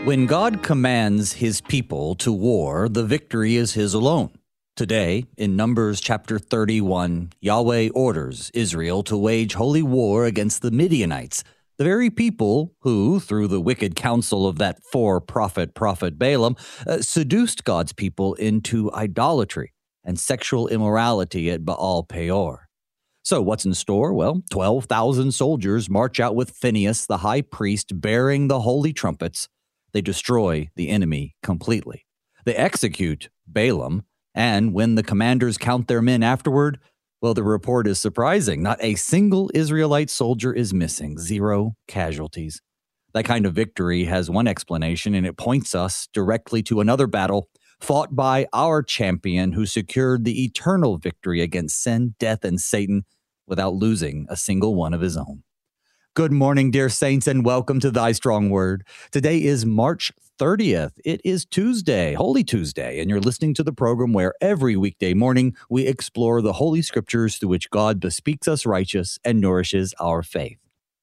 When God commands his people to war, the victory is his alone. Today, in Numbers chapter 31, Yahweh orders Israel to wage holy war against the Midianites, the very people who, through the wicked counsel of that prophet Balaam, seduced God's people into idolatry and sexual immorality at Baal Peor. So what's in store? Well, 12,000 soldiers march out with Phinehas, the high priest, bearing the holy trumpets. They destroy the enemy completely. They execute Balaam, and when the commanders count their men afterward, well, the report is surprising. Not a single Israelite soldier is missing, 0 casualties. That kind of victory has one explanation, and it points us directly to another battle fought by our champion who secured the eternal victory against sin, death, and Satan without losing a single one of his own. Good morning, dear saints, and welcome to Thy Strong Word. Today is March 30th. It is Tuesday, Holy Tuesday, and you're listening to the program where every weekday morning we explore the Holy Scriptures through which God bespeaks us righteous and nourishes our faith.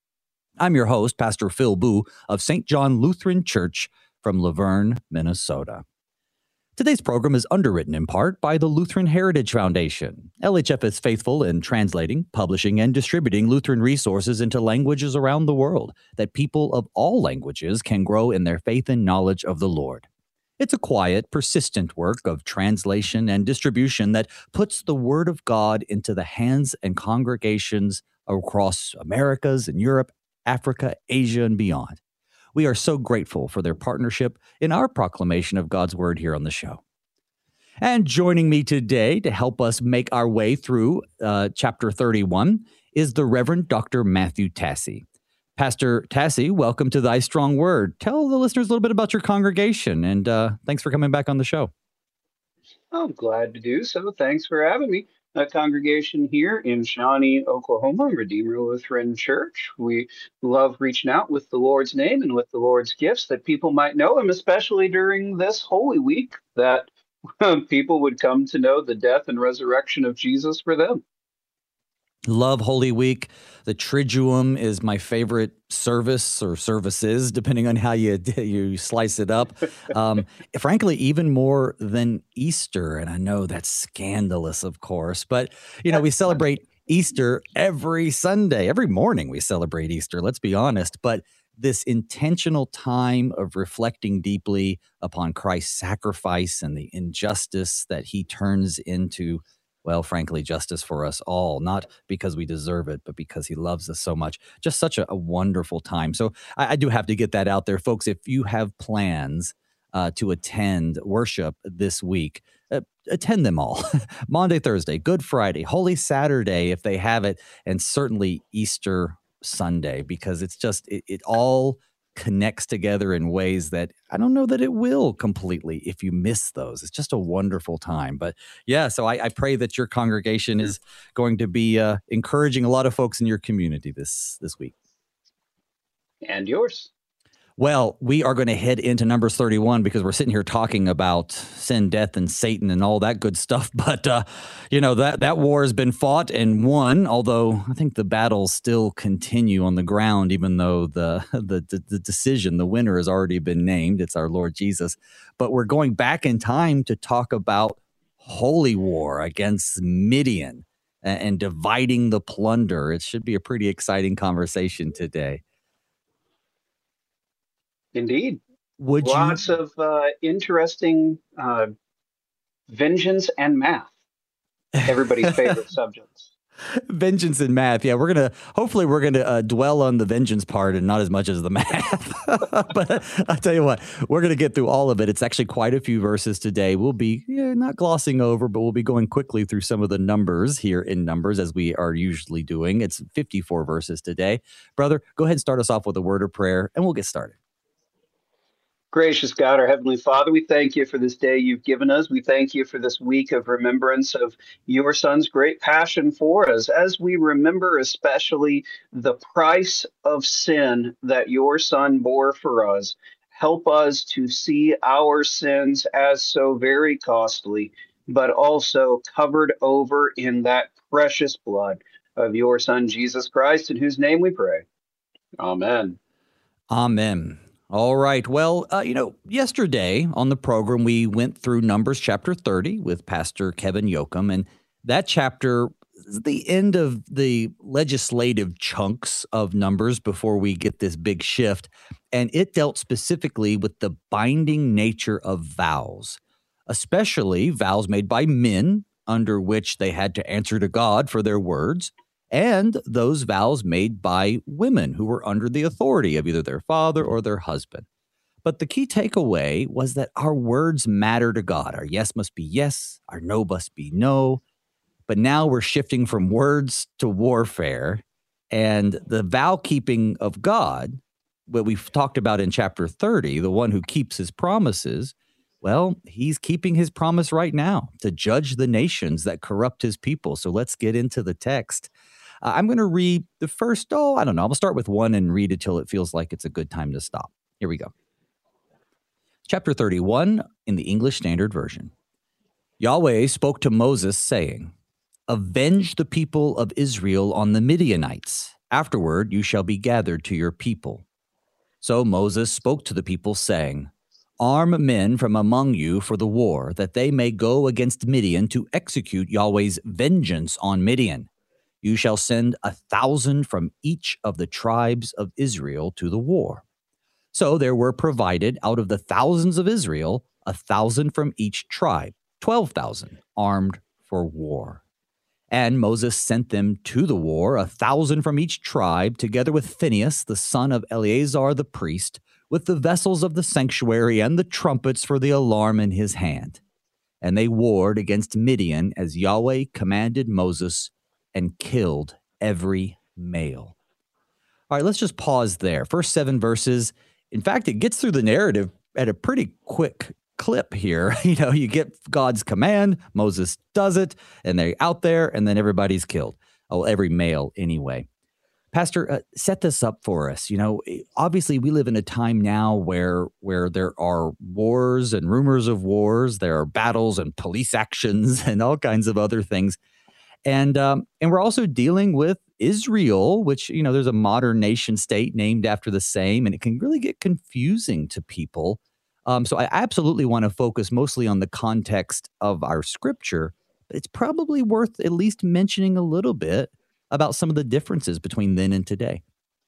I'm your host, Pastor Phil Boo of St. John Lutheran Church from Laverne, Minnesota. Today's program is underwritten in part by the Lutheran Heritage Foundation. LHF is faithful in translating, publishing, and distributing Lutheran resources into languages around the world that people of all languages can grow in their faith and knowledge of the Lord. It's a quiet, persistent work of translation and distribution that puts the Word of God into the hands and congregations across Americas and Europe, Africa, Asia, and beyond. We are so grateful for their partnership in our proclamation of God's Word here on the show. And joining me today to help us make our way through chapter 31 is the Reverend Dr. Matthew Tassi. Pastor Tassi, welcome to Thy Strong Word. Tell the listeners a little bit about your congregation, and thanks for coming back on the show. I'm glad to do so. Thanks for having me. A congregation here in Shawnee, Oklahoma, Redeemer Lutheran Church. We love reaching out with the Lord's name and with the Lord's gifts that people might know Him, especially during this Holy Week, that people would come to know the death and resurrection of Jesus for them. Love Holy Week. The Triduum is my favorite service or services, depending on how you slice it up. Frankly, even more than Easter. And I know that's scandalous, of course. But, we celebrate Easter every Sunday. Every morning we celebrate Easter, let's be honest. But this intentional time of reflecting deeply upon Christ's sacrifice and the injustice that he turns into, well, frankly, justice for us all, not because we deserve it, but because he loves us so much. Just such a wonderful time. So I do have to get that out there, folks. If you have plans to attend worship this week, attend them all. Monday, Thursday, Good Friday, Holy Saturday, if they have it, and certainly Easter Sunday, because it's just, it all connects together in ways that I don't know that it will completely if you miss those. It's just a wonderful time. But yeah, so I pray that your congregation is going to be encouraging a lot of folks in your community this week. And yours. Well, we are going to head into Numbers 31 because we're sitting here talking about sin, death, and Satan and all that good stuff. But, that war has been fought and won, although I think the battles still continue on the ground, even though the decision, the winner has already been named. It's our Lord Jesus. But we're going back in time to talk about holy war against Midian and dividing the plunder. It should be a pretty exciting conversation today. Indeed. Lots of interesting vengeance and math. Everybody's favorite subjects. Vengeance and math. Yeah, hopefully we're going to dwell on the vengeance part and not as much as the math. But I'll tell you what, we're going to get through all of it. It's actually quite a few verses today. We'll be not glossing over, but we'll be going quickly through some of the numbers here in Numbers as we are usually doing. It's 54 verses today. Brother, go ahead and start us off with a word of prayer and we'll get started. Gracious God, our Heavenly Father, we thank you for this day you've given us. We thank you for this week of remembrance of your Son's great passion for us, as we remember especially the price of sin that your Son bore for us. Help us to see our sins as so very costly, but also covered over in that precious blood of your Son, Jesus Christ, in whose name we pray. Amen. Amen. All right. Well, yesterday on the program, we went through Numbers chapter 30 with Pastor Kevin Yoakum. And that chapter is the end of the legislative chunks of Numbers before we get this big shift. And it dealt specifically with the binding nature of vows, especially vows made by men under which they had to answer to God for their words, and those vows made by women who were under the authority of either their father or their husband. But the key takeaway was that our words matter to God. Our yes must be yes, our no must be no. But now we're shifting from words to warfare, and the vow keeping of God, what we've talked about in chapter 30, the one who keeps his promises, well, he's keeping his promise right now to judge the nations that corrupt his people. So let's get into the text. I'm going to read the first, I don't know. I'll start with one and read it till it feels like it's a good time to stop. Here we go. Chapter 31 in the English Standard Version. Yahweh spoke to Moses, saying, "Avenge the people of Israel on the Midianites. Afterward, you shall be gathered to your people." So Moses spoke to the people, saying, "Arm men from among you for the war, that they may go against Midian to execute Yahweh's vengeance on Midian. You shall send 1,000 from each of the tribes of Israel to the war." So there were provided out of the thousands of Israel 1,000 from each tribe, 12,000 armed for war. And Moses sent them to the war, 1,000 from each tribe, together with Phinehas, the son of Eleazar the priest, with the vessels of the sanctuary and the trumpets for the alarm in his hand. And they warred against Midian as Yahweh commanded Moses, and killed every male. All right, let's just pause there. First 7 verses. In fact, it gets through the narrative at a pretty quick clip here. You get God's command, Moses does it, and they're out there, and then everybody's killed. Oh, every male anyway. Pastor, set this up for us. Obviously we live in a time now where there are wars and rumors of wars. There are battles and police actions and all kinds of other things. And we're also dealing with Israel, which, there's a modern nation state named after the same, and it can really get confusing to people. So I absolutely want to focus mostly on the context of our scripture, but it's probably worth at least mentioning a little bit about some of the differences between then and today.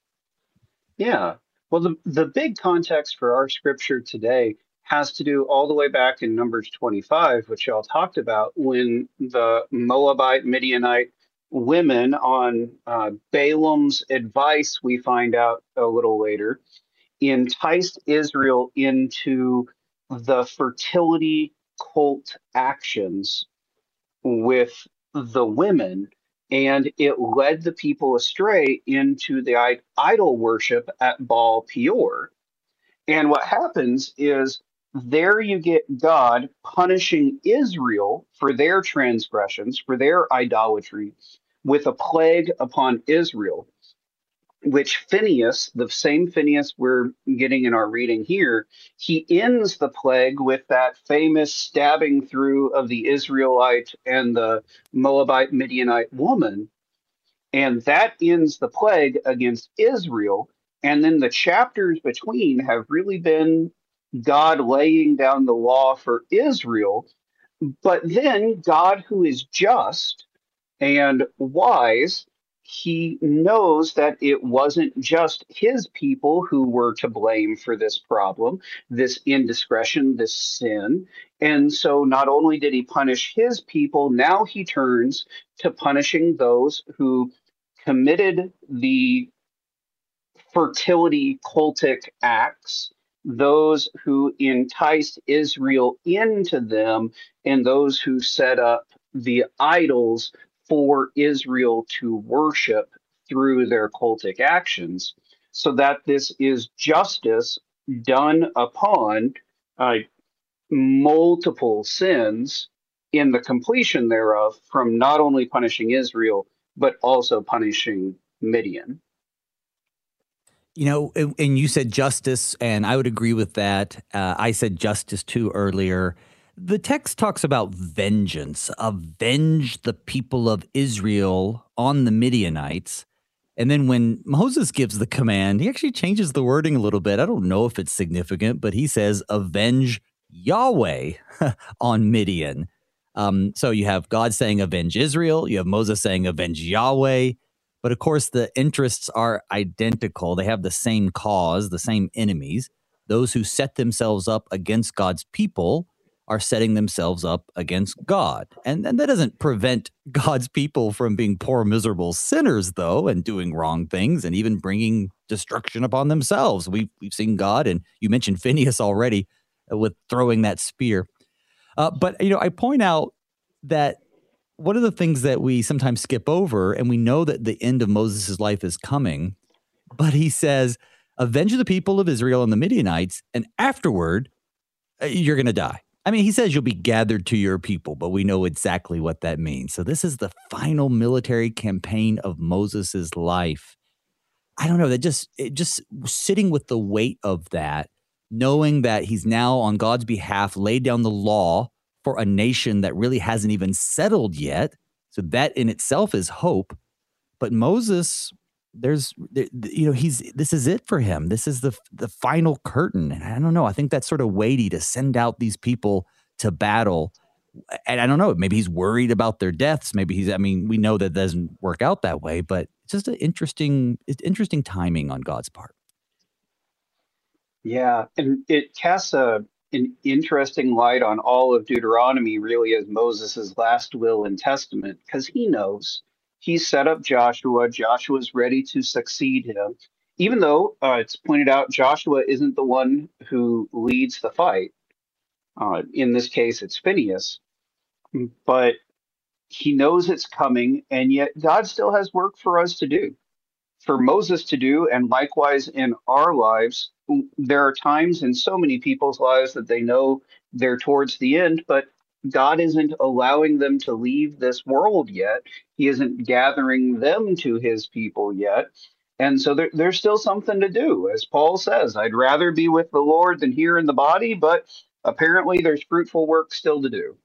Yeah. Well, the big context for our scripture today has to do all the way back in Numbers 25, which y'all talked about, when the Moabite Midianite women, on Balaam's advice, we find out a little later, enticed Israel into the fertility cult actions with the women, and it led the people astray into the idol worship at Baal Peor. And what happens is, there you get God punishing Israel for their transgressions, for their idolatry, with a plague upon Israel, which Phinehas, the same Phinehas we're getting in our reading here, he ends the plague with that famous stabbing through of the Israelite and the Moabite Midianite woman. And that ends the plague against Israel. And then the chapters between have really been God laying down the law for Israel. But then God, who is just and wise, he knows that it wasn't just his people who were to blame for this problem, this indiscretion, this sin. And so not only did he punish his people, now he turns to punishing those who committed the fertility cultic acts, those who enticed Israel into them, and those who set up the idols for Israel to worship through their cultic actions, so that this is justice done upon multiple sins in the completion thereof, from not only punishing Israel, but also punishing Midian. And you said justice, and I would agree with that. I said justice too earlier. The text talks about vengeance, avenge the people of Israel on the Midianites. And then when Moses gives the command, he actually changes the wording a little bit. I don't know if it's significant, but he says, avenge Yahweh on Midian. So you have God saying, avenge Israel. You have Moses saying, avenge Yahweh. But of course, the interests are identical. They have the same cause, the same enemies. Those who set themselves up against God's people are setting themselves up against God. And that doesn't prevent God's people from being poor, miserable sinners, though, and doing wrong things and even bringing destruction upon themselves. We've seen God, and you mentioned Phineas already with throwing that spear. But, I point out that one of the things that we sometimes skip over, and we know that the end of Moses' life is coming, but he says, avenge the people of Israel and the Midianites, and afterward, you're going to die. I mean, he says you'll be gathered to your people, but we know exactly what that means. So this is the final military campaign of Moses' life. I don't know, that just sitting with the weight of that, knowing that he's now on God's behalf laid down the law for a nation that really hasn't even settled yet. So that in itself is hope. But Moses, this is it for him. This is the final curtain. And I don't know. I think that's sort of weighty to send out these people to battle. And I don't know, maybe he's worried about their deaths. Maybe we know that doesn't work out that way, but it's just interesting timing on God's part. Yeah, and it casts an interesting light on all of Deuteronomy, really, as Moses' last will and testament, because he knows he's set up Joshua. Joshua's ready to succeed him, even though it's pointed out Joshua isn't the one who leads the fight. In this case, it's Phineas, but he knows it's coming, and yet God still has work for us to do, for Moses to do, and likewise in our lives. There are times in so many people's lives that they know they're towards the end, but God isn't allowing them to leave this world yet. He isn't gathering them to his people yet. And so there's still something to do. As Paul says, I'd rather be with the Lord than here in the body, but apparently there's fruitful work still to do.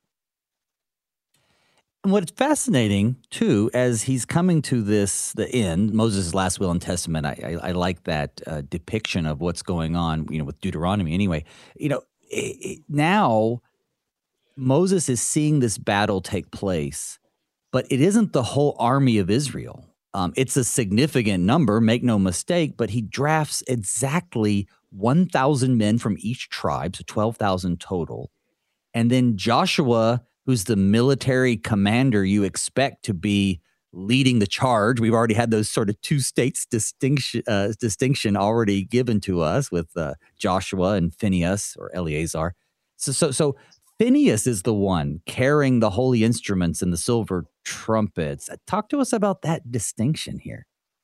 And what's fascinating, too, as he's coming to the end, Moses' last will and testament, I like that depiction of what's going on, with Deuteronomy anyway. Now Moses is seeing this battle take place, but it isn't the whole army of Israel. It's a significant number, make no mistake, but he drafts exactly 1,000 men from each tribe, so 12,000 total. And then Joshua, who's the military commander you expect to be leading the charge. We've already had those sort of two states distinction already given to us with Joshua and Phineas or Eleazar. So Phineas is the one carrying the holy instruments and the silver trumpets. Talk to us about that distinction here.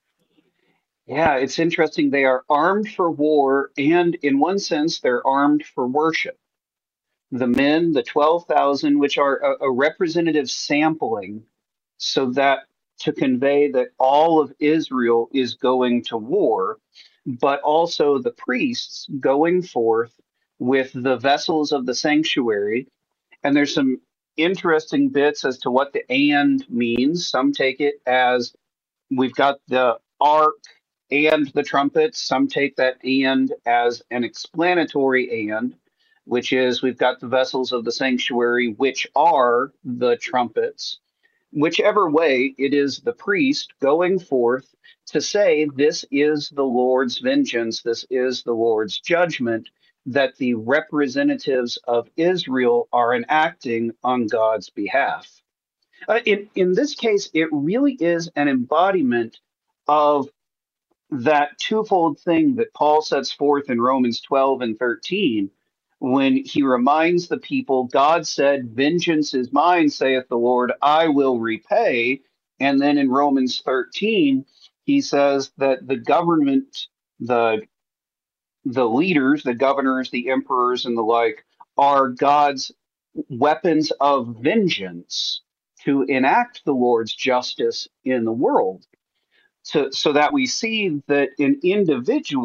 Yeah, it's interesting. They are armed for war, and in one sense, they're armed for worship. The men, the 12,000, which are a representative sampling, so that to convey that all of Israel is going to war, but also the priests going forth with the vessels of the sanctuary. And there's some interesting bits as to what the and means. Some take it as we've got the ark and the trumpets. Some take that and as an explanatory and, which is we've got the vessels of the sanctuary, which are the trumpets. Whichever way, it is the priest going forth to say, this is the Lord's vengeance, this is the Lord's judgment, that the representatives of Israel are enacting on God's behalf. In this case, it really is an embodiment of that twofold thing that Paul sets forth in Romans 12 and 13, when he reminds the people, God said, vengeance is mine, saith the Lord, I will repay. And then in Romans 13, he says that the government, the leaders, the governors, the emperors, and the like, are God's weapons of vengeance to enact the Lord's justice in the world. So that we see that an individual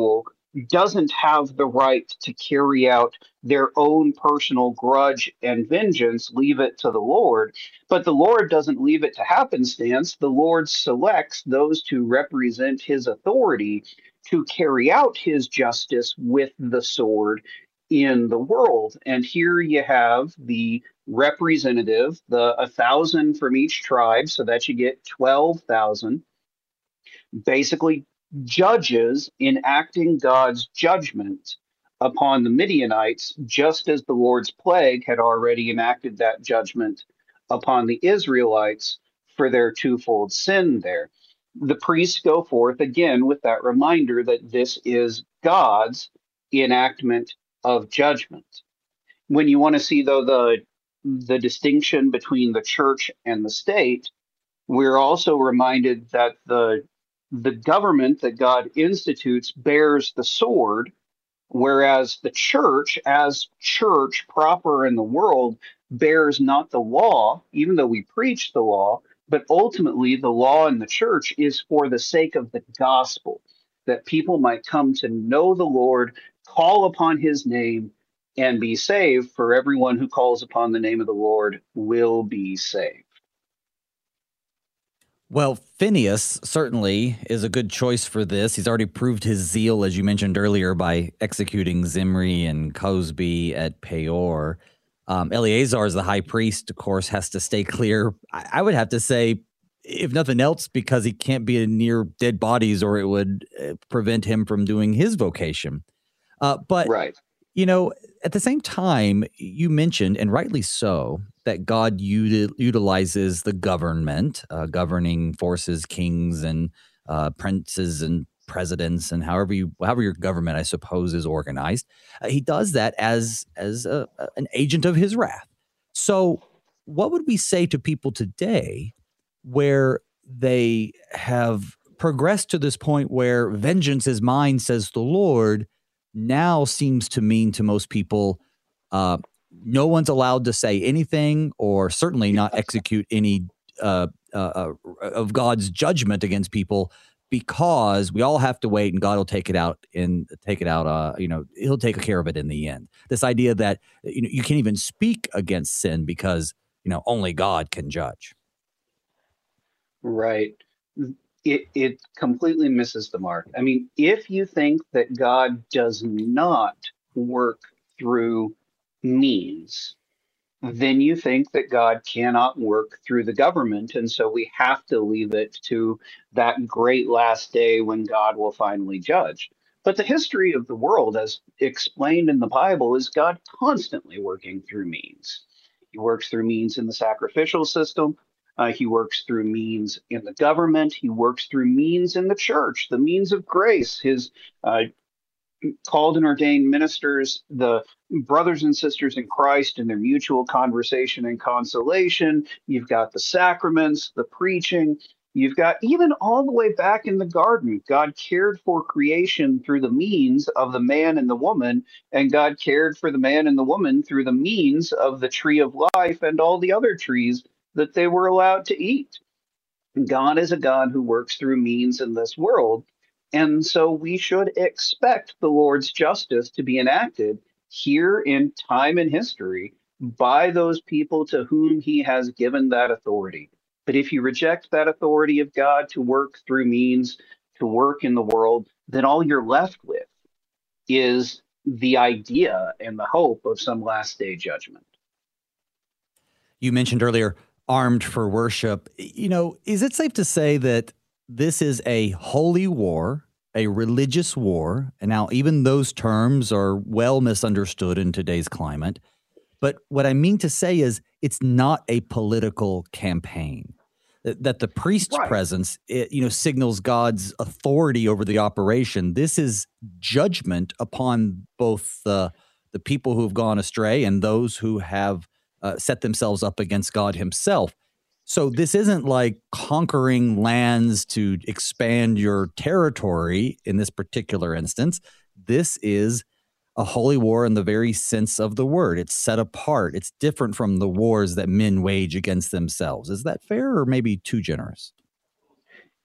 doesn't have the right to carry out their own personal grudge and vengeance, leave it to the Lord. But the Lord doesn't leave it to happenstance. The Lord selects those to represent his authority to carry out his justice with the sword in the world. And here you have the representative, the 1,000 from each tribe, so that you get 12,000, basically judges enacting God's judgment upon the Midianites, just as the Lord's plague had already enacted that judgment upon the Israelites for their twofold sin there. The priests go forth again with that reminder that this is God's enactment of judgment. When you want to see, though, the distinction between the church and the state, we're also reminded that the government that God institutes bears the sword, whereas the church, as church proper in the world, bears not the law, even though we preach the law, but ultimately the law in the church is for the sake of the gospel, that people might come to know the Lord, call upon his name, and be saved. For everyone who calls upon the name of the Lord will be saved. Well, Phineas certainly is a good choice for this. He's already proved his zeal, as you mentioned earlier, by executing Zimri and Cozbi at Peor. Eleazar, as the high priest, of course, has to stay clear. I would have to say, if nothing else, because he can't be near dead bodies or it would prevent him from doing his vocation. But, Right. you know, at the same time, you mentioned, and rightly so, that God utilizes the government, governing forces, kings and princes and presidents, and however your government, I suppose, is organized. He does that as an agent of his wrath. So what would we say to people today where they have progressed to this point where vengeance is mine, says the Lord, now seems to mean to most people, no one's allowed to say anything or certainly not execute any of God's judgment against people, because we all have to wait and God will take it out. He'll take care of it in the end. This idea that you can't even speak against sin because only God can judge. Right. It completely misses the mark. I mean, if you think that God does not work through means, then you think that God cannot work through the government. And so we have to leave it to that great last day when God will finally judge. But the history of the world, as explained in the Bible, is God constantly working through means. He works through means in the sacrificial system. He works through means in the government. He works through means in the church, the means of grace, his called and ordained ministers, the brothers and sisters in Christ and their mutual conversation and consolation. You've got the sacraments, the preaching. You've got even all the way back in the garden, God cared for creation through the means of the man and the woman, and God cared for the man and the woman through the means of the tree of life and all the other trees that they were allowed to eat. God is a God who works through means in this world. And so we should expect the Lord's justice to be enacted here in time and history by those people to whom he has given that authority. But if you reject that authority of God to work through means, to work in the world, then all you're left with is the idea and the hope of some last day judgment. You mentioned earlier, armed for worship. Is it safe to say that this is a holy war, a religious war? And now even those terms are well misunderstood in today's climate. But what I mean to say is it's not a political campaign. That the priest's presence, signals God's authority over the operation. This is judgment upon both the people who have gone astray and those who have set themselves up against God himself. So this isn't like conquering lands to expand your territory in this particular instance. This is a holy war in the very sense of the word. It's set apart. It's different from the wars that men wage against themselves. Is that fair or maybe too generous?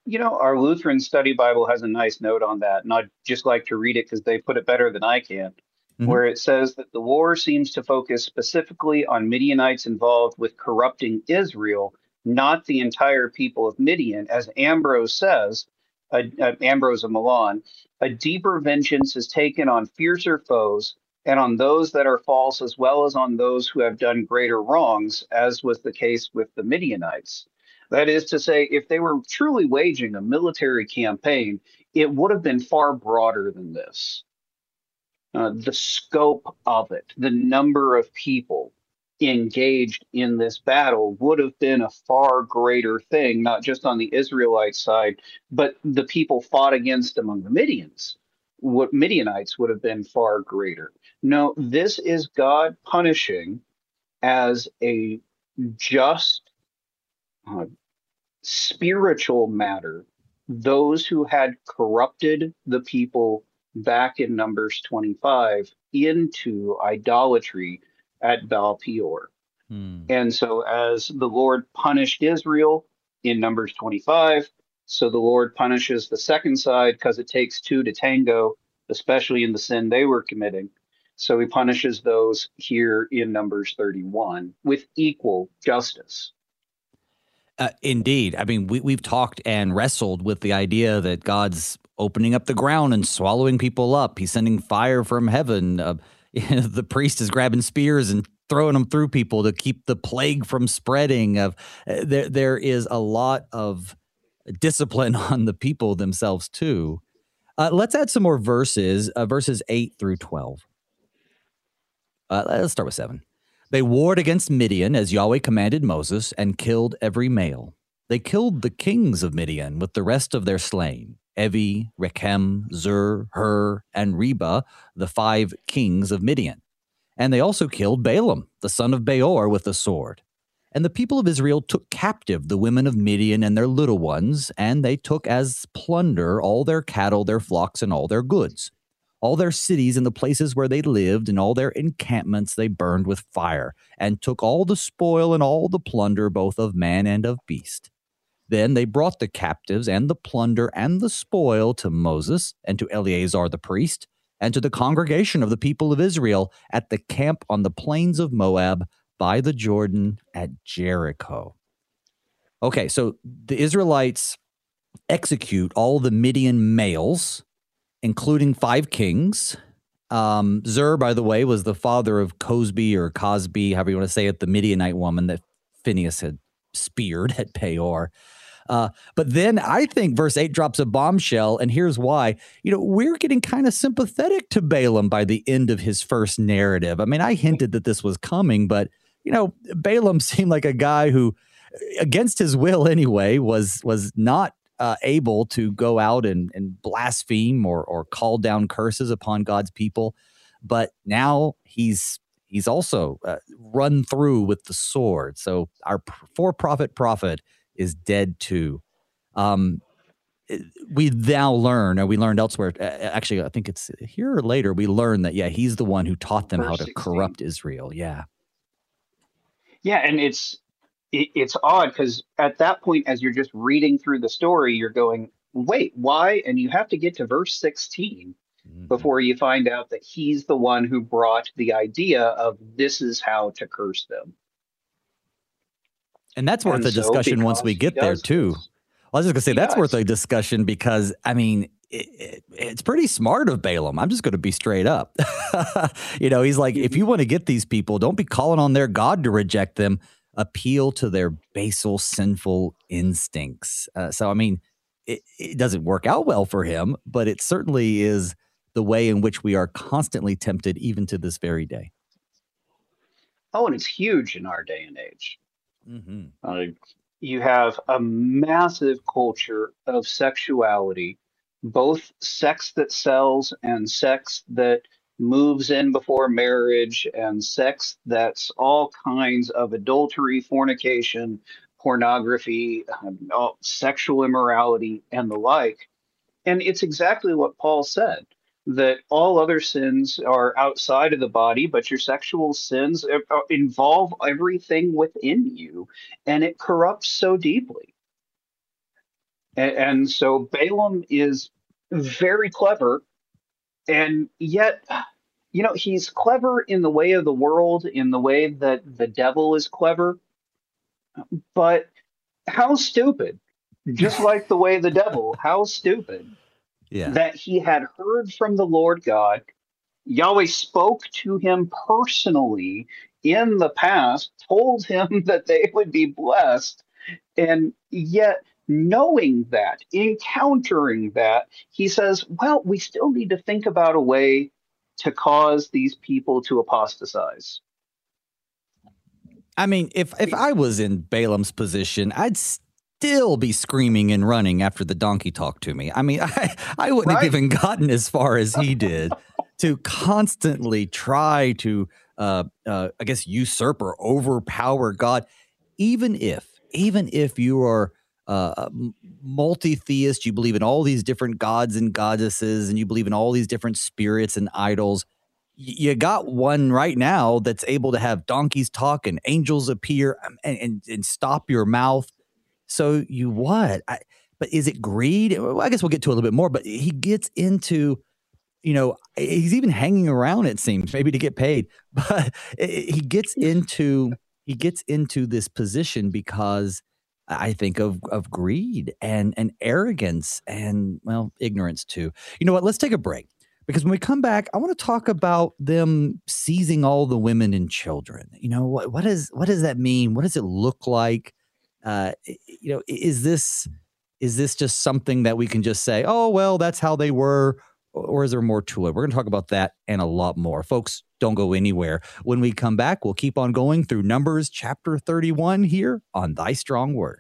Our Lutheran Study Bible has a nice note on that, and I'd just like to read it because they put it better than I can, Hmm. where it says that the war seems to focus specifically on Midianites involved with corrupting Israel, not the entire people of Midian. As Ambrose says, Ambrose of Milan, a deeper vengeance is taken on fiercer foes and on those that are false, as well as on those who have done greater wrongs, as was the case with the Midianites. That is to say, if they were truly waging a military campaign, it would have been far broader than this. The scope of it, the number of people engaged in this battle would have been a far greater thing, not just on the Israelite side, but the people fought against among the Midians. What Midianites would have been far greater. No, this is God punishing as a just uh, spiritual matter those who had corrupted the people back in Numbers 25 into idolatry at Baal Peor. Hmm. And so, as the Lord punished Israel in Numbers 25, so the Lord punishes the second side because it takes two to tango, especially in the sin they were committing. So he punishes those here in Numbers 31 with equal justice. Indeed. I mean, we've talked and wrestled with the idea that God's opening up the ground and swallowing people up. He's sending fire from heaven. The priest is grabbing spears and throwing them through people to keep the plague from spreading. There is a lot of discipline on the people themselves too. Let's add some more verses, verses 8 through 12. Let's start with 7. They warred against Midian as Yahweh commanded Moses and killed every male. They killed the kings of Midian with the rest of their slain, Evi, Rechem, Zur, Hur, and Reba, the 5 kings of Midian. And they also killed Balaam, the son of Beor, with the sword. And the people of Israel took captive the women of Midian and their little ones, and they took as plunder all their cattle, their flocks, and all their goods. All their cities and the places where they lived and all their encampments they burned with fire, and took all the spoil and all the plunder, both of man and of beast. Then they brought the captives and the plunder and the spoil to Moses and to Eleazar the priest and to the congregation of the people of Israel at the camp on the plains of Moab by the Jordan at Jericho. Okay, so the Israelites execute all the Midian males, including 5 kings. Zur, by the way, was the father of Cosby or Cosby, however you want to say it, the Midianite woman that Phineas had speared at Peor. But then I think verse 8 drops a bombshell, and here's why. We're getting kind of sympathetic to Balaam by the end of his first narrative. I mean, I hinted that this was coming, but, Balaam seemed like a guy who, against his will anyway, was not able to go out and blaspheme or call down curses upon God's people. But now he's also run through with the sword. So our for-profit prophet is dead too. We now learn, or we learned elsewhere, actually, I think it's here or later, we learn that, yeah, he's the one who taught them how Verse to 16. corrupt Israel. Yeah. Yeah, and it's odd because at that point, as you're just reading through the story, you're going, wait, why? And you have to get to verse 16 Mhm. before you find out that he's the one who brought the idea of this is how to curse them. And that's worth And a so, discussion once we because he get there, does too. this, I was just going to say he that's worth does. a discussion because, I mean, it's pretty smart of Balaam. I'm just going to be straight up. He's like, if Mhm. you want to get these people, don't be calling on their God to reject them. Appeal to their basal sinful instincts. So, I mean, it doesn't work out well for him, but it certainly is the way in which we are constantly tempted, even to this very day. Oh, and it's huge in our day and age. Mm-hmm. Uh, you have a massive culture of sexuality, both sex that sells and sex that moves in before marriage, and sex that's all kinds of adultery, fornication, pornography, sexual immorality, and the like. And it's exactly what Paul said, that all other sins are outside of the body, but your sexual sins involve everything within you, and it corrupts so deeply. And so Balaam is very clever, and yet, he's clever in the way of the world, in the way that the devil is clever, but how stupid, just like the way the devil, how stupid Yeah. that he had heard from the Lord God. Yahweh spoke to him personally in the past, told him that they would be blessed, and yet, knowing that, encountering that, he says, well, we still need to think about a way to cause these people to apostatize. I mean, if I was in Balaam's position, I'd still be screaming and running after the donkey talked to me. I mean, I wouldn't have even gotten as far as he did to constantly try to, I guess, usurp or overpower God. Even if you are multi-theist, you believe in all these different gods and goddesses, and you believe in all these different spirits and idols, you got one right now that's able to have donkeys talk and angels appear and stop your mouth. So you what? But is it greed? Well, I guess we'll get to a little bit more, but he gets into, he's even hanging around, it seems, maybe to get paid. But he gets into this position because I think of greed and arrogance and, well, ignorance too. You know what? Let's take a break. Because when we come back, I want to talk about them seizing all the women and children. What does that mean? What does it look like? Is this just something that we can just say, oh, well, that's how they were? Or is there more to it? We're going to talk about that and a lot more. Folks, don't go anywhere. When we come back, we'll keep on going through Numbers chapter 31 here on Thy Strong Word.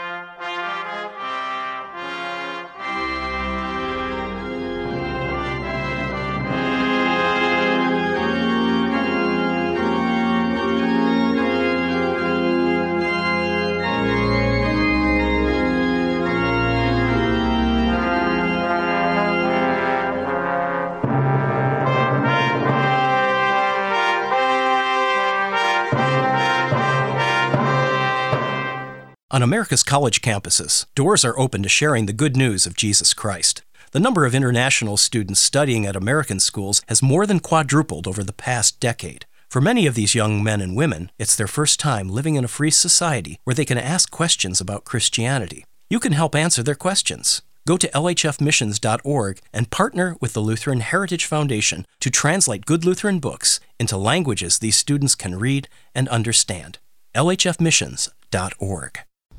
On America's college campuses, doors are open to sharing the good news of Jesus Christ. The number of international students studying at American schools has more than quadrupled over the past decade. For many of these young men and women, it's their first time living in a free society where they can ask questions about Christianity. You can help answer their questions. Go to lhfmissions.org and partner with the Lutheran Heritage Foundation to translate good Lutheran books into languages these students can read and understand. lhfmissions.org.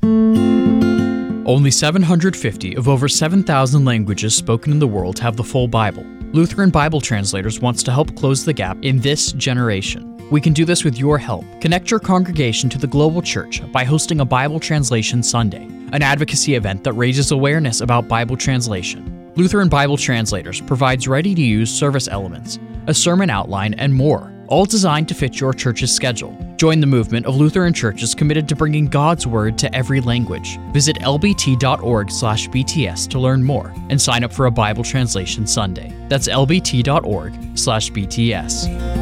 Only 750 of over 7,000 languages spoken in the world have the full Bible. Lutheran Bible Translators wants to help close the gap in this generation. We can do this with your help. Connect your congregation to the global church by hosting a Bible Translation Sunday, an advocacy event that raises awareness about Bible translation. Lutheran Bible Translators provides ready-to-use service elements, a sermon outline, and more, all designed to fit your church's schedule. Join the movement of Lutheran churches committed to bringing God's Word to every language. Visit lbt.org/BTS to learn more and sign up for a Bible Translation Sunday. That's lbt.org/BTS.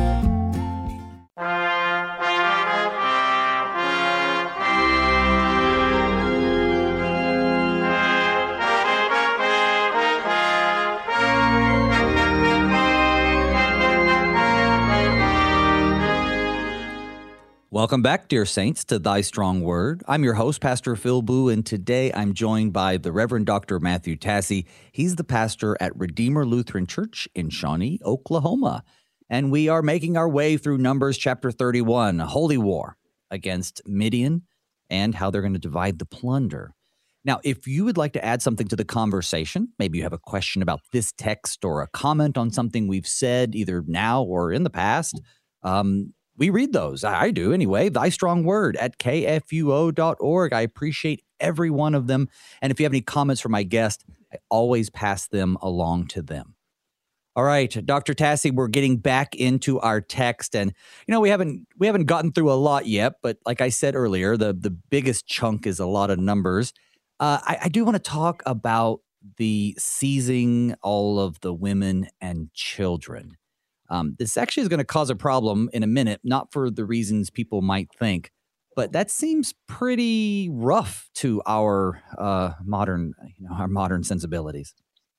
Welcome back, dear saints, to Thy Strong Word. I'm your host, Pastor Phil Boo, and today I'm joined by the Reverend Dr. Matthew Tassi. He's the pastor at Redeemer Lutheran Church in Shawnee, Oklahoma. And we are making our way through Numbers chapter 31, a holy war against Midian and how they're going to divide the plunder. Now, if you would like to add something to the conversation, maybe you have a question about this text or a comment on something we've said either now or in the past, we read those. I do anyway. Thy Strong Word at kfuo.org. I appreciate every one of them. And if you have any comments for my guest, I always pass them along to them. All right, Dr. Tassi, we're getting back into our text. And, we haven't gotten through a lot yet. But like I said earlier, the biggest chunk is a lot of numbers. I do want to talk about the seizing all of the women and children. This actually is going to cause a problem in a minute, not for the reasons people might think. But that seems pretty rough to our our modern sensibilities.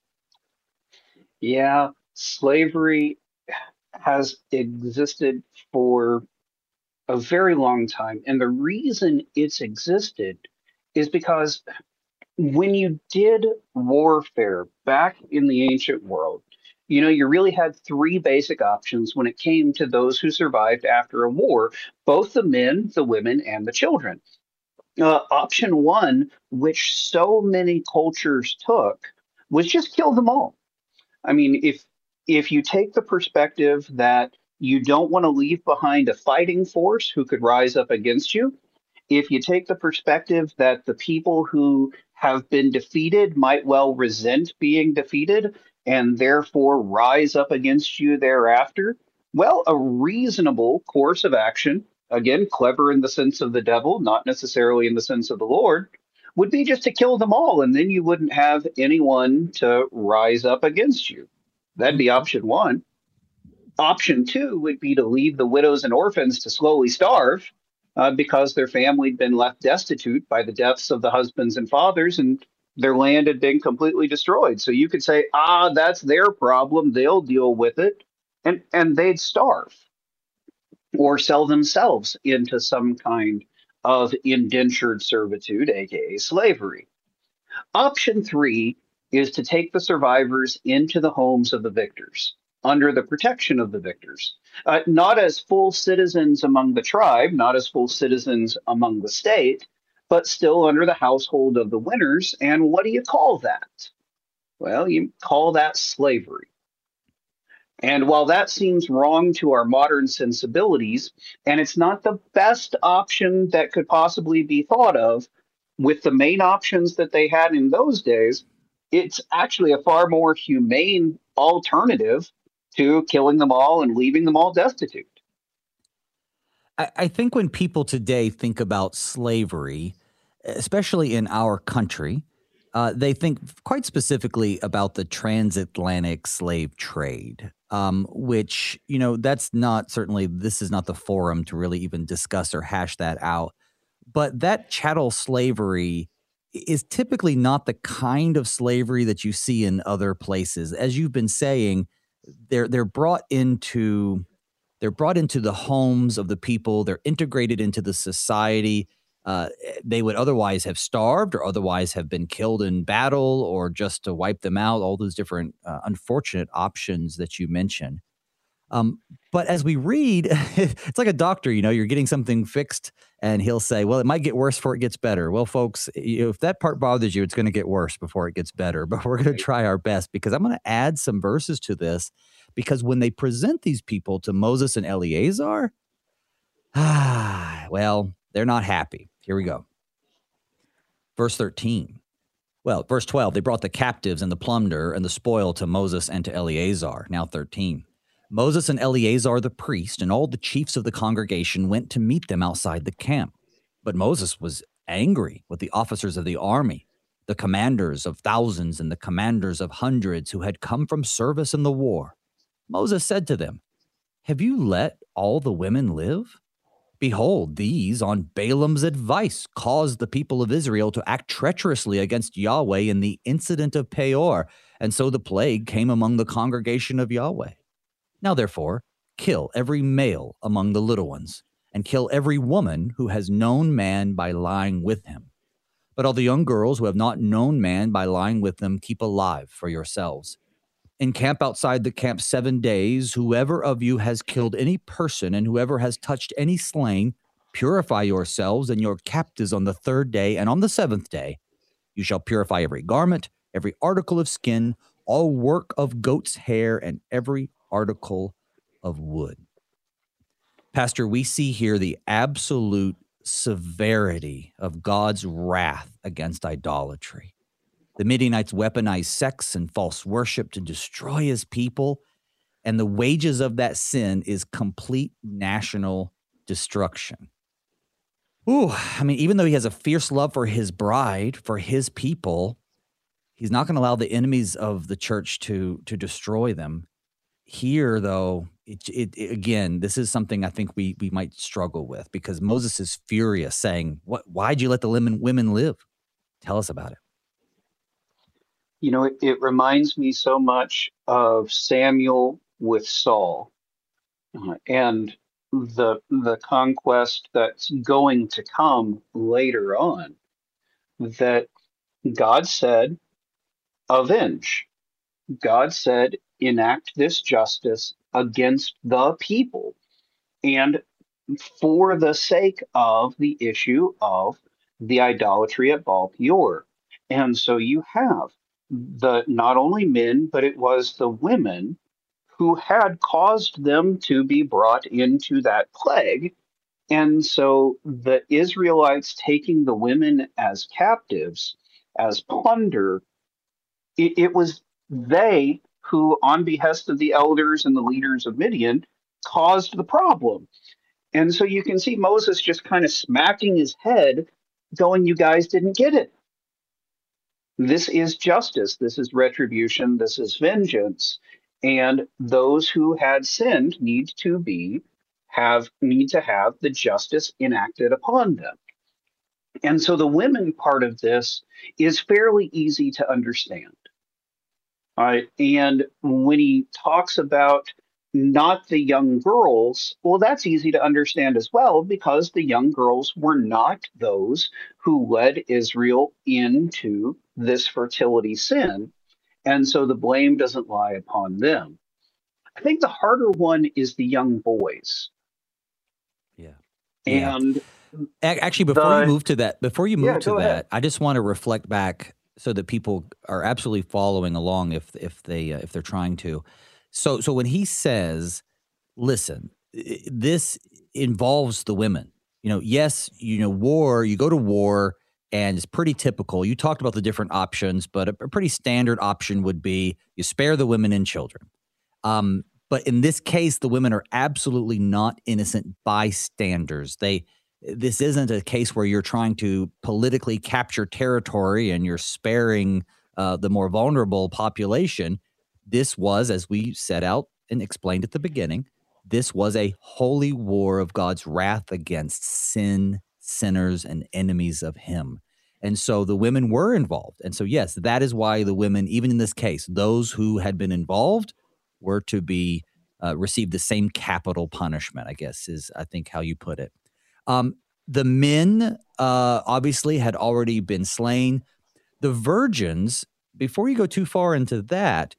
Yeah, slavery has existed for a very long time. And the reason it's existed is because when you did warfare back in the ancient world, you really had three basic options when it came to those who survived after a war, both the men, the women, and the children. Option one, which so many cultures took, was just kill them all. I mean, if you take the perspective that you don't want to leave behind a fighting force who could rise up against you, if you take the perspective that the people who have been defeated might well resent being defeated and therefore rise up against you thereafter, well, a reasonable course of action, again, clever in the sense of the devil, not necessarily in the sense of the Lord, would be just to kill them all, and then you wouldn't have anyone to rise up against you. That'd be option one. Option two would be to leave the widows and orphans to slowly starve because their family had been left destitute by the deaths of the husbands and fathers, and their land had been completely destroyed. So you could say, that's their problem. They'll deal with it. And they'd starve or sell themselves into some kind of indentured servitude, aka slavery. Option three is to take the survivors into the homes of the victors under the protection of the victors, not as full citizens among the tribe, not as full citizens among the state, but still under the household of the winners. And what do you call that? Well, you call that slavery. And while that seems wrong to our modern sensibilities, and it's not the best option that could possibly be thought of, with the main options that they had in those days, it's actually a far more humane alternative to killing them all and leaving them all destitute. I think when people today think about slavery, especially in our country, they think quite specifically about the transatlantic slave trade, which, that's not certainly, this is not the forum to really even discuss or hash that out. But that chattel slavery is typically not the kind of slavery that you see in other places. As you've been saying, they're brought into the homes of the people. They're integrated into the society. They would otherwise have starved or otherwise have been killed in battle or just to wipe them out, all those different unfortunate options that you mentioned. But as we read, it's like a doctor, you're getting something fixed and he'll say, well, it might get worse before it gets better. Well, folks, if that part bothers you, it's going to get worse before it gets better. But we're going to try our best because I'm going to add some verses to this because when they present these people to Moses and Eleazar, well, they're not happy. Here we go. Verse 13. Well, verse 12, they brought the captives and the plunder and the spoil to Moses and to Eleazar. Now 13. Moses and Eleazar the priest and all the chiefs of the congregation went to meet them outside the camp. But Moses was angry with the officers of the army, the commanders of thousands and the commanders of hundreds who had come from service in the war. Moses said to them, have you let all the women live? Behold, these, on Balaam's advice, caused the people of Israel to act treacherously against Yahweh in the incident of Peor, and so the plague came among the congregation of Yahweh. Now, therefore, kill every male among the little ones, and kill every woman who has known man by lying with him. But all the young girls who have not known man by lying with them, keep alive for yourselves. Encamp outside the camp 7 days. Whoever of you has killed any person and whoever has touched any slain, purify yourselves and your captives on the 3rd day, and on the 7th day you shall purify every garment, every article of skin, all work of goat's hair, and every article of wood. Pastor, we see here the absolute severity of God's wrath against idolatry. The Midianites weaponized sex and false worship to destroy his people, and the wages of that sin is complete national destruction. Even though he has a fierce love for his bride, for his people, he's not going to allow the enemies of the church to destroy them. Here, though, Again, this is something I think we might struggle with, because Moses is furious, saying, why'd you let the women live? Tell us about it. It reminds me so much of Samuel with Saul, and the conquest that's going to come later on, that God said, avenge. God said, enact this justice against the people, and for the sake of the issue of the idolatry at Baal Peor. And so you have the not only men, but it was the women who had caused them to be brought into that plague. And so the Israelites taking the women as captives, as plunder, it was they who, on behest of the elders and the leaders of Midian, caused the problem. And so you can see Moses just kind of smacking his head, going, you guys didn't get it. This is justice. This is retribution. This is vengeance. And those who had sinned need to have the justice enacted upon them. And so the women part of this is fairly easy to understand. And when he talks about not the young girls, well, that's easy to understand as well, because the young girls were not those who led Israel into this fertility sin. And so the blame doesn't lie upon them. I think the harder one is the young boys. Yeah. And actually, before you move to that, I just want to reflect back so that people are absolutely following along if they're trying to. So when he says, listen, this involves the women. Yes, war, you go to war, and it's pretty typical. You talked about the different options, but a pretty standard option would be you spare the women and children. But in this case, the women are absolutely not innocent bystanders. This isn't a case where you're trying to politically capture territory and you're sparing the more vulnerable population. This was, as we set out and explained at the beginning, this was a holy war of God's wrath against sin, sinners, and enemies of him. And so the women were involved. And so, yes, that is why the women, even in this case, those who had been involved were to be receive the same capital punishment, I guess, is I think how you put it. The men obviously had already been slain. The virgins, before you go too far into that,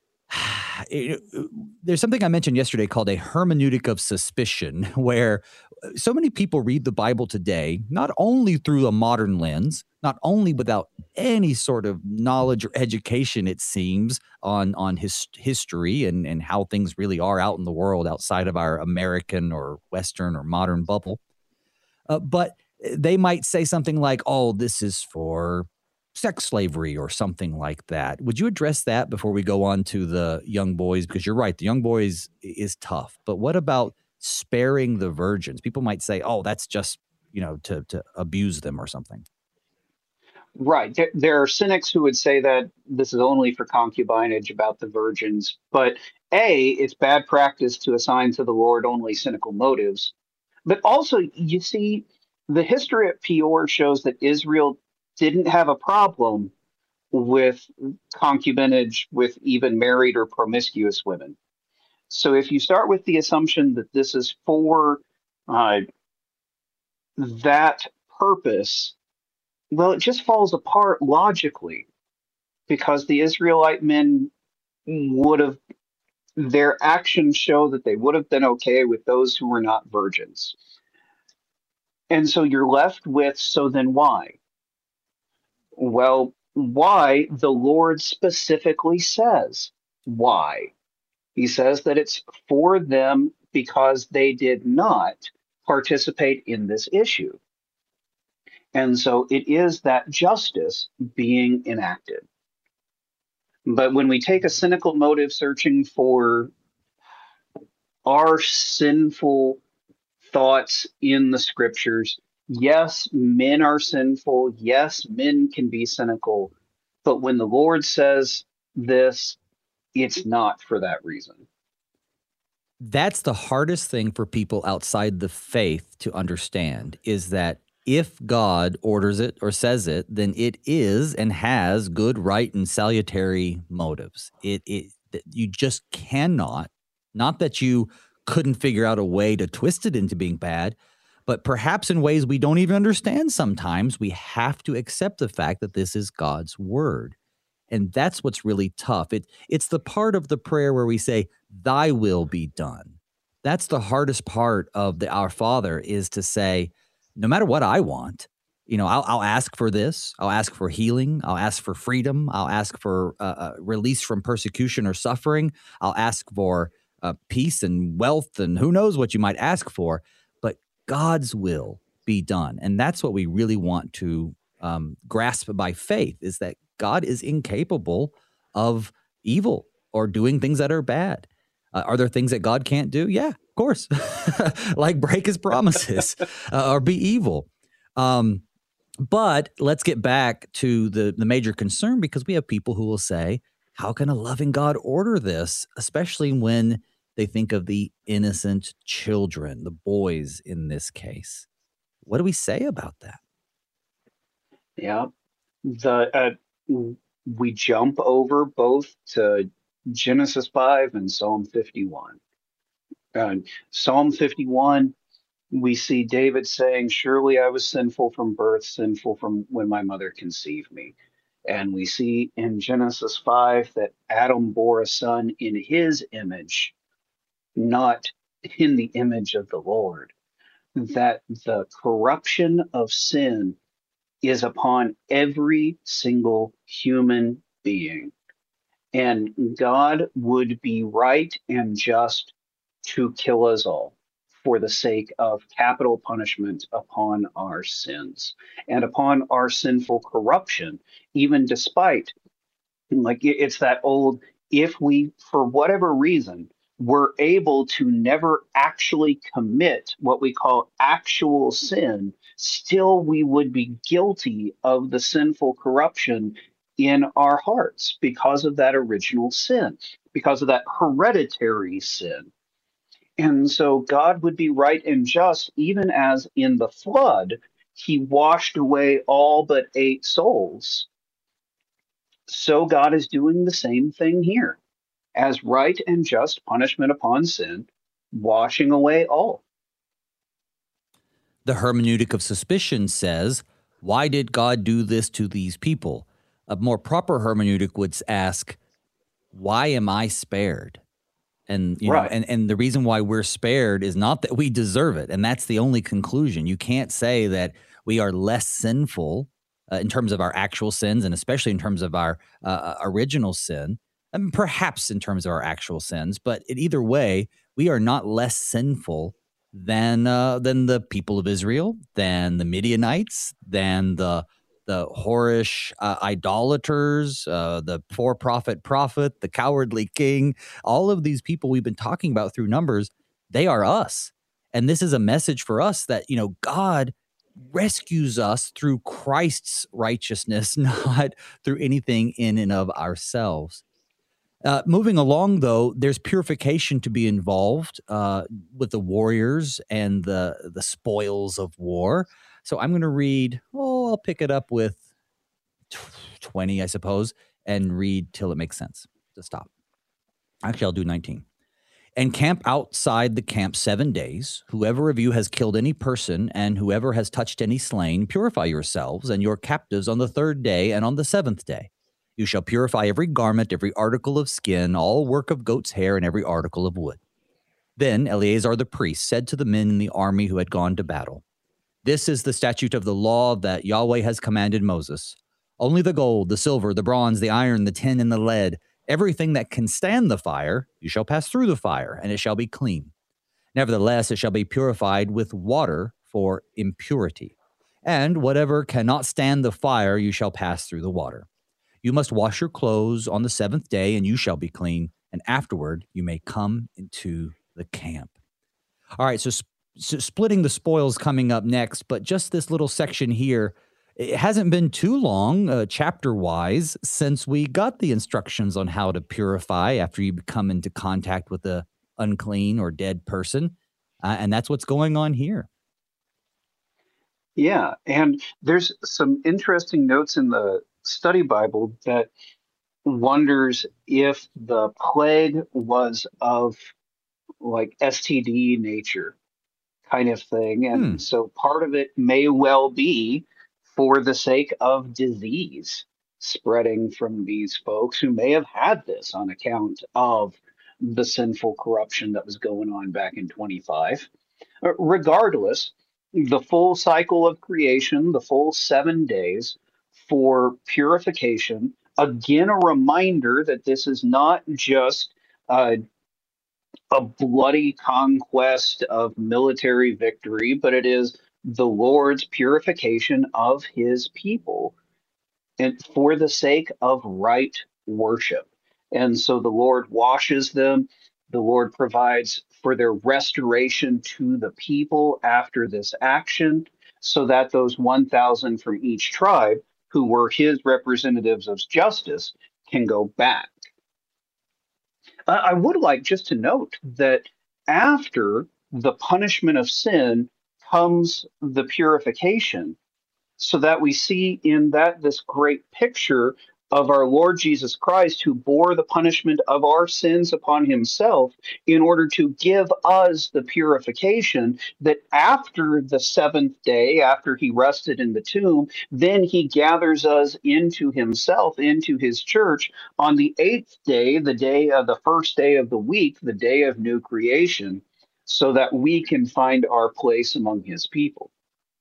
there's something I mentioned yesterday called a hermeneutic of suspicion, where so many people read the Bible today, not only through a modern lens, not only without any sort of knowledge or education, it seems, on history and how things really are out in the world outside of our American or Western or modern bubble. But they might say something like, oh, this is for sex slavery or something like that. Would you address that before we go on to the young boys? Because you're right, the young boys is tough. But what about sparing the virgins? People might say, oh, that's just, to abuse them or something. Right. There are cynics who would say that this is only for concubinage about the virgins. But A, it's bad practice to assign to the Lord only cynical motives. But also, you see, the history at Peor shows that Israel didn't have a problem with concubinage with even married or promiscuous women. So if you start with the assumption that this is for that purpose, well, it just falls apart logically, because the Israelite men their actions show that they would have been okay with those who were not virgins. And so you're left with, so then why? Well, why? The Lord specifically says why. He says that it's for them because they did not participate in this issue. And so it is that justice being enacted. But when we take a cynical motive searching for our sinful thoughts in the scriptures, yes, men are sinful. Yes, men can be cynical. But when the Lord says this, it's not for that reason. That's the hardest thing for people outside the faith to understand, is that if God orders it or says it, then it is and has good, right, and salutary motives. You just cannot, not that you couldn't figure out a way to twist it into being bad, but perhaps in ways we don't even understand sometimes, we have to accept the fact that this is God's word. And that's what's really tough. It's the part of the prayer where we say, thy will be done. That's the hardest part of the Our Father, is to say, no matter what I want, I'll ask for this. I'll ask for healing. I'll ask for freedom. I'll ask for release from persecution or suffering. I'll ask for peace and wealth, and who knows what you might ask for. But God's will be done. And that's what we really want to grasp by faith, is that God is incapable of evil or doing things that are bad. Are there things that God can't do? Yeah, of course. Like break his promises or be evil. But let's get back to the major concern, because we have people who will say, how can a loving God order this, especially when they think of the innocent children, the boys in this case? What do we say about that? Yeah. We jump over both to Genesis 5 and Psalm 51. Psalm 51, we see David saying, surely I was sinful from birth, sinful from when my mother conceived me. And we see in Genesis 5 that Adam bore a son in his image, not in the image of the Lord. That the corruption of sin is upon every single human being. And God would be right and just to kill us all for the sake of capital punishment upon our sins and upon our sinful corruption, even despite, like it's that old, if we, for whatever reason, were able to never actually commit what we call actual sin, still we would be guilty of the sinful corruption in our hearts because of that original sin, because of that hereditary sin. And so God would be right and just, even as in the flood, he washed away all but 8 souls. So God is doing the same thing here, as right and just punishment upon sin, washing away all. The hermeneutic of suspicion says, why did God do this to these people? A more proper hermeneutic would ask, why am I spared? And Right. and the reason why we're spared is not that we deserve it. And that's the only conclusion. You can't say that we are less sinful in terms of our actual sins, and especially in terms of our original sin, and perhaps in terms of our actual sins. But in either way, we are not less sinful than the people of Israel, than the Midianites, than the whorish idolaters, the for-profit prophet, the cowardly king. All of these people we've been talking about through Numbers, they are us. And this is a message for us that, God rescues us through Christ's righteousness, not through anything in and of ourselves. Moving along, though, there's purification to be involved with the warriors and the spoils of war. So I'm going to read, I'll pick it up with 20, I suppose, and read till it makes sense to stop. Actually, I'll do 19. And camp outside the camp 7 days. Whoever of you has killed any person and whoever has touched any slain, purify yourselves and your captives on the 3rd day and on the 7th day. You shall purify every garment, every article of skin, all work of goat's hair, and every article of wood. Then Eleazar the priest said to the men in the army who had gone to battle, this is the statute of the law that Yahweh has commanded Moses. Only the gold, the silver, the bronze, the iron, the tin, and the lead, everything that can stand the fire, you shall pass through the fire, and it shall be clean. Nevertheless, it shall be purified with water for impurity. And whatever cannot stand the fire, you shall pass through the water. You must wash your clothes on the 7th day, and you shall be clean, and afterward you may come into the camp. All right, so splitting the spoils coming up next, but just this little section here, it hasn't been too long, chapter-wise, since we got the instructions on how to purify after you come into contact with a unclean or dead person. And that's what's going on here. Yeah, and there's some interesting notes in the study Bible that wonders if the plague was of like STD nature kind of thing. Hmm. And so part of it may well be for the sake of disease spreading from these folks who may have had this on account of the sinful corruption that was going on back in 25. Regardless, the full cycle of creation, the full 7 days for purification, again, a reminder that this is not just a bloody conquest of military victory, but it is the Lord's purification of his people and for the sake of right worship. And so the Lord washes them. The Lord provides for their restoration to the people after this action, so that those 1,000 from each tribe who were his representatives of justice can go back. I would like just to note that after the punishment of sin comes the purification, so that we see in that this great picture of our Lord Jesus Christ, who bore the punishment of our sins upon himself in order to give us the purification, that after the seventh day, after he rested in the tomb, then he gathers us into himself, into his church on the eighth day, the day of the first day of the week, the day of new creation, so that we can find our place among his people.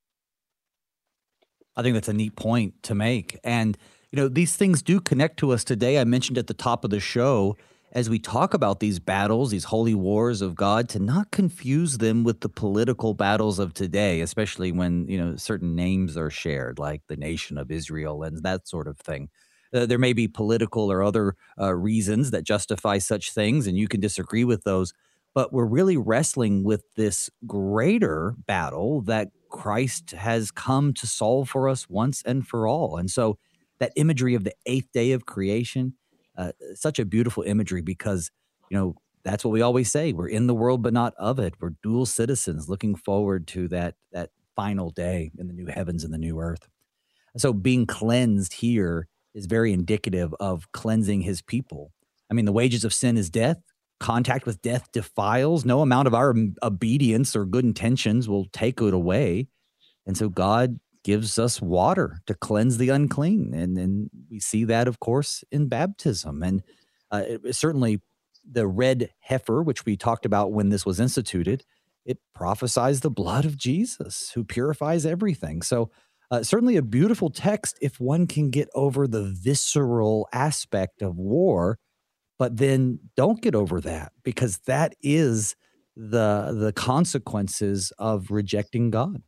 I think that's a neat point to make. And, these things do connect to us today. I mentioned at the top of the show, as we talk about these battles, these holy wars of God, to not confuse them with the political battles of today, especially when, certain names are shared, like the nation of Israel and that sort of thing. There may be political or other reasons that justify such things, and you can disagree with those. But we're really wrestling with this greater battle that Christ has come to solve for us once and for all. And so that imagery of the eighth day of creation, such a beautiful imagery because, that's what we always say. We're in the world, but not of it. We're dual citizens looking forward to that final day in the new heavens and the new earth. So being cleansed here is very indicative of cleansing his people. I mean, the wages of sin is death. Contact with death defiles. No amount of our obedience or good intentions will take it away. And so God gives us water to cleanse the unclean. And we see that, of course, in baptism. And certainly the red heifer, which we talked about when this was instituted, it prophesies the blood of Jesus who purifies everything. So certainly a beautiful text if one can get over the visceral aspect of war. But then don't get over that, because that is the consequences of rejecting God.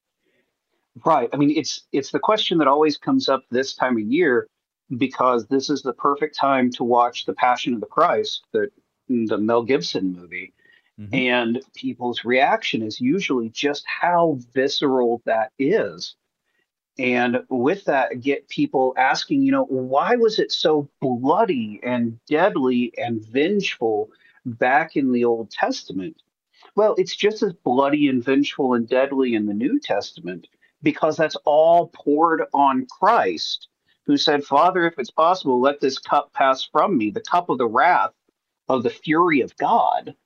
Right. I mean, it's the question that always comes up this time of year, because this is the perfect time to watch The Passion of the Christ, the Mel Gibson movie. Mm-hmm. And people's reaction is usually just how visceral that is. And with that, get people asking, why was it so bloody and deadly and vengeful back in the Old Testament? Well, it's just as bloody and vengeful and deadly in the New Testament, because that's all poured on Christ, who said, Father, if it's possible, let this cup pass from me, the cup of the wrath of the fury of God.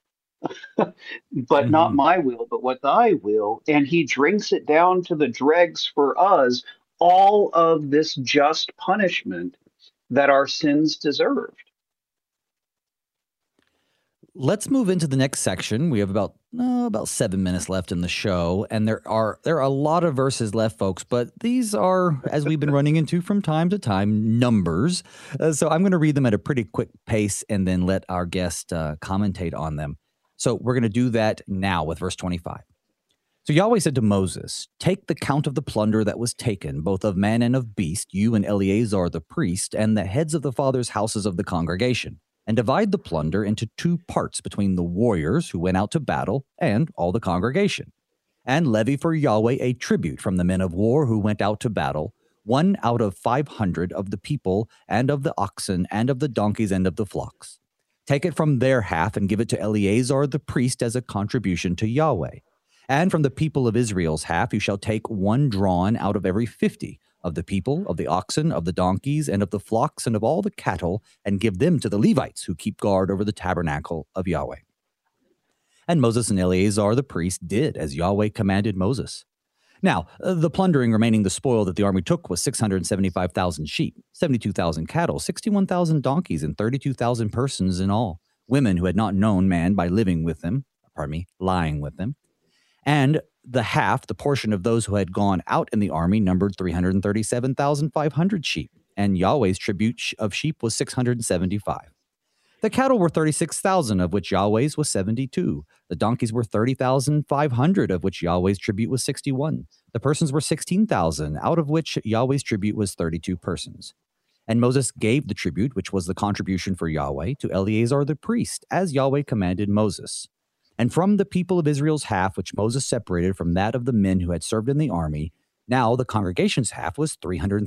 But not my will, but what thy will. And he drinks it down to the dregs for us, all of this just punishment that our sins deserved. Let's move into the next section. We have about 7 minutes left in the show, and there are a lot of verses left, folks, but these are, as we've been running into from time to time, numbers. So I'm going to read them at a pretty quick pace and then let our guest commentate on them. So we're going to do that now with verse 25. So Yahweh said to Moses, "Take the count of the plunder that was taken, both of man and of beast, you and Eleazar the priest, and the heads of the fathers' houses of the congregation, and divide the plunder into 2 parts between the warriors who went out to battle and all the congregation. And levy for Yahweh a tribute from the men of war who went out to battle, 1 out of 500 of the people, and of the oxen, and of the donkeys, and of the flocks. Take it from their half and give it to Eleazar the priest as a contribution to Yahweh. And from the people of Israel's half you shall take one drawn out of every 50 of the people, of the oxen, of the donkeys, and of the flocks, and of all the cattle, and give them to the Levites who keep guard over the tabernacle of Yahweh. And Moses and Eleazar the priest did as Yahweh commanded Moses. Now, the plundering remaining the spoil that the army took was 675,000 sheep, 72,000 cattle, 61,000 donkeys, and 32,000 persons in all, women who had not known man by lying with them. And the half, the portion of those who had gone out in the army, numbered 337,500 sheep, and Yahweh's tribute of sheep was 675. The cattle were 36,000, of which Yahweh's was 72. The donkeys were 30,500, of which Yahweh's tribute was 61. The persons were 16,000, out of which Yahweh's tribute was 32 persons. And Moses gave the tribute, which was the contribution for Yahweh, to Eleazar the priest, as Yahweh commanded Moses. And from the people of Israel's half, which Moses separated from that of the men who had served in the army, now the congregation's half was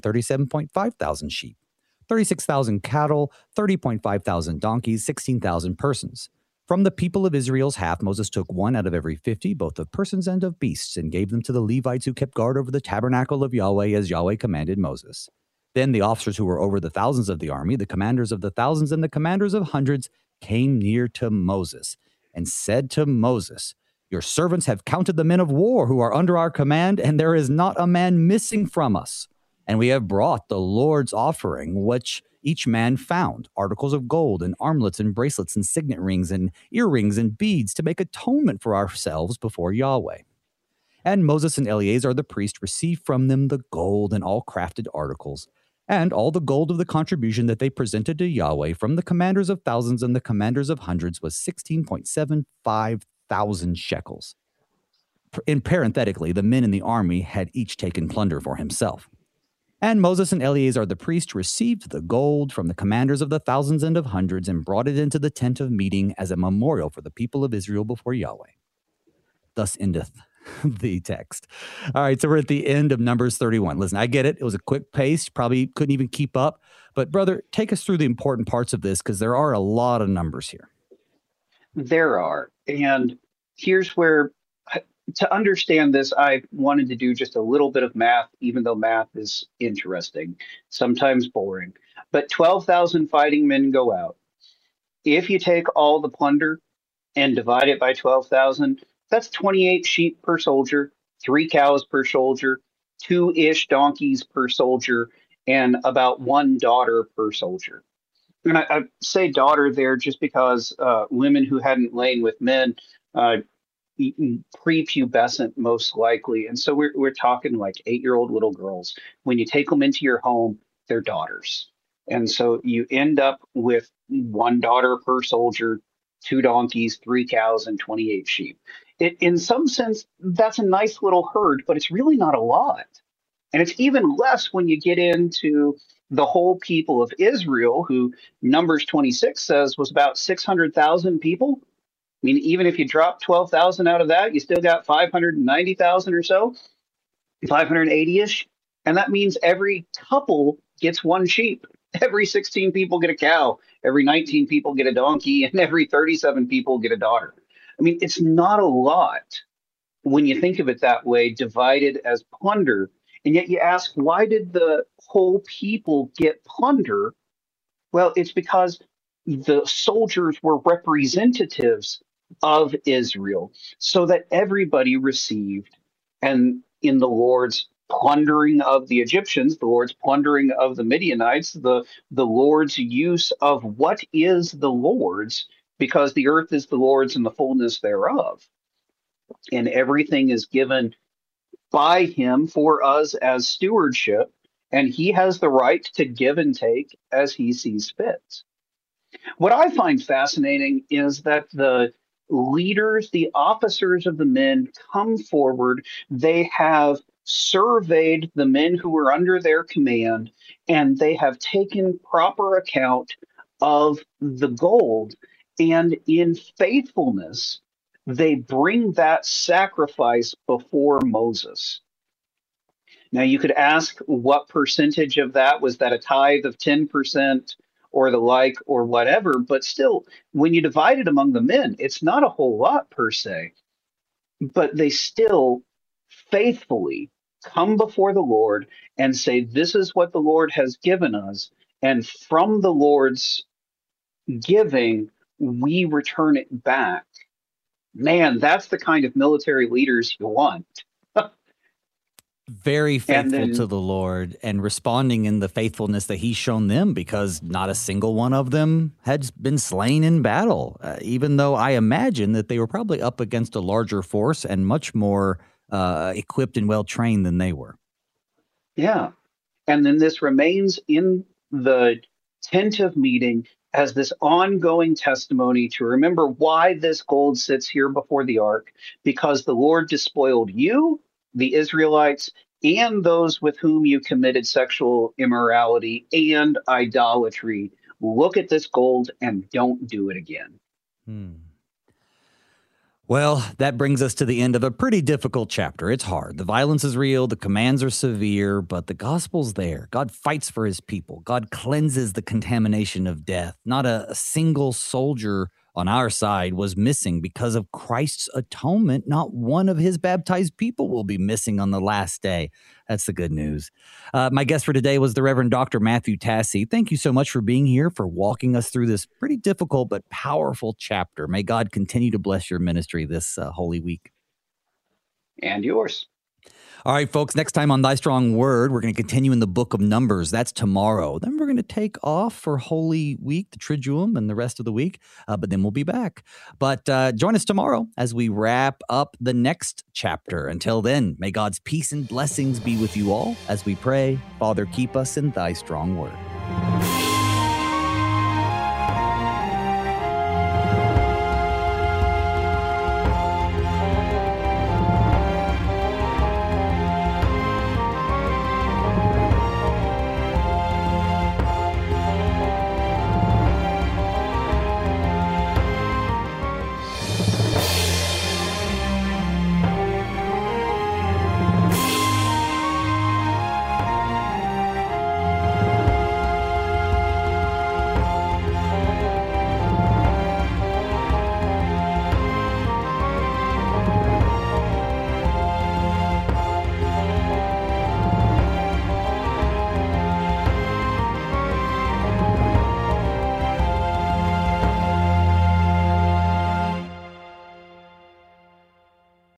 337.5 thousand sheep, 36,000 cattle, 30.5 thousand donkeys, 16,000 persons. From the people of Israel's half, Moses took one out of every 50, both of persons and of beasts, and gave them to the Levites who kept guard over the tabernacle of Yahweh, as Yahweh commanded Moses. Then the officers who were over the thousands of the army, the commanders of the thousands and the commanders of hundreds, came near to Moses and said to Moses, "Your servants have counted the men of war who are under our command, and there is not a man missing from us. And we have brought the Lord's offering, which each man found, articles of gold and armlets and bracelets and signet rings and earrings and beads to make atonement for ourselves before Yahweh." And Moses and Eleazar the priest received from them the gold and all crafted articles, and all the gold of the contribution that they presented to Yahweh from the commanders of thousands and the commanders of hundreds was 16.75 thousand shekels. And parenthetically, the men in the army had each taken plunder for himself. And Moses and Eleazar the priest received the gold from the commanders of the thousands and of hundreds and brought it into the tent of meeting as a memorial for the people of Israel before Yahweh. Thus endeth the text. All right, so we're at the end of Numbers 31. Listen, I get it. It was a quick pace. Probably couldn't even keep up. But brother, take us through the important parts of this because there are a lot of numbers here. There are. And here's where, to understand this, I wanted to do just a little bit of math, even though math is interesting, sometimes boring. But 12,000 fighting men go out. If you take all the plunder and divide it by 12,000, that's 28 sheep per soldier, 3 cows per soldier, 2-ish donkeys per soldier, and about 1 daughter per soldier. And I say daughter there just because women who hadn't lain with men, prepubescent most likely. And so we're talking like 8-year-old little girls. When you take them into your home, they're daughters. And so you end up with 1 daughter per soldier, 2 donkeys, 3 cows, and 28 sheep. In some sense, that's a nice little herd, but it's really not a lot. And it's even less when you get into the whole people of Israel, who Numbers 26 says was about 600,000 people. I mean, even if you drop 12,000 out of that, you still got 590,000 or so, 580-ish. And that means every couple gets 1 sheep. Every 16 people get a cow. Every 19 people get a donkey. And every 37 people get a daughter. I mean, it's not a lot when you think of it that way, divided as plunder. And yet you ask, why did the whole people get plunder? Well, it's because the soldiers were representatives of Israel, so that everybody received. And in the Lord's plundering of the Egyptians, the Lord's plundering of the Midianites, the Lord's use of what is the Lord's, because the earth is the Lord's and the fullness thereof. And everything is given by him for us as stewardship, and he has the right to give and take as he sees fit. What I find fascinating is that the leaders, the officers of the men come forward. They have surveyed the men who were under their command, and they have taken proper account of the gold. And in faithfulness, they bring that sacrifice before Moses. Now, you could ask what percentage of that was that, a tithe of 10%, or the like or whatever. But still, when you divide it among the men, it's not a whole lot per se, but they still faithfully come before the Lord and say, this is what the Lord has given us. And from the Lord's giving, we return it back. Man, that's the kind of military leaders you want. Very faithful to the Lord and responding in the faithfulness that he's shown them, because not a single one of them had been slain in battle, even though I imagine that they were probably up against a larger force and much more equipped and well-trained than they were. Yeah. And then this remains in the tent of meeting as this ongoing testimony to remember why this gold sits here before the ark, because the Lord despoiled you, the Israelites, and those with whom you committed sexual immorality and idolatry. Look at this gold and don't do it again. Well, that brings us to the end of a pretty difficult chapter. It's hard. The violence is real. The commands are severe, but the gospel's there. God fights for his people. God cleanses the contamination of death. Not a single soldier on our side was missing because of Christ's atonement. Not one of his baptized people will be missing on the last day. That's the good news. My guest for today was the Reverend Dr. Matthew Tassey. Thank you so much for being here, for walking us through this pretty difficult but powerful chapter. May God continue to bless your ministry this Holy Week. And yours. All right, folks, next time on Thy Strong Word, we're going to continue in the book of Numbers. That's tomorrow. Then we're going to take off for Holy Week, the Triduum, and the rest of the week, but then we'll be back. But join us tomorrow as we wrap up the next chapter. Until then, may God's peace and blessings be with you all as we pray, Father, keep us in Thy strong word.